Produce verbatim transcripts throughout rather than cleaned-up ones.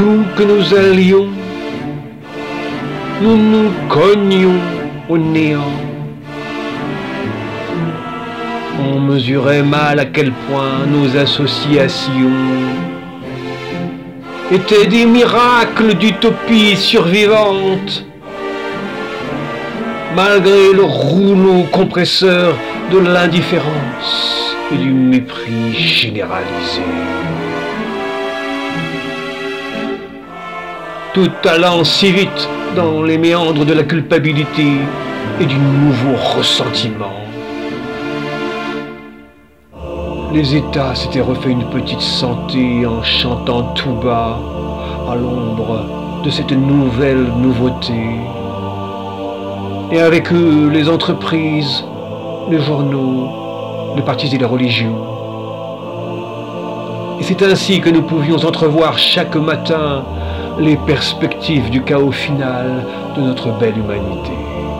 D'où que nous allions, nous nous cognions au néant. On mesurait mal à quel point nos associations étaient des miracles d'utopie survivante, malgré le rouleau compresseur de l'indifférence et du mépris généralisé. Tout allant si vite dans les méandres de la culpabilité et du nouveau ressentiment. Les États s'étaient refait une petite santé en chantant tout bas à l'ombre de cette nouvelle nouveauté. Et avec eux, les entreprises, les journaux, les partis et les religions. Et c'est ainsi que nous pouvions entrevoir chaque matin les perspectives du chaos final de notre belle humanité.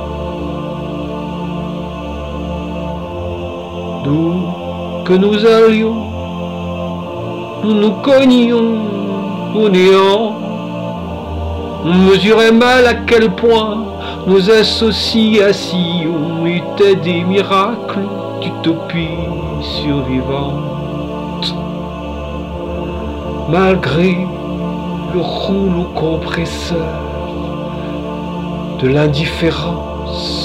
D'où que nous allions, nous nous cognions au néant. On mesurait mal à quel point nos associations étaient des miracles d'utopie survivante, malgré le rouleau compresseur de l'indifférence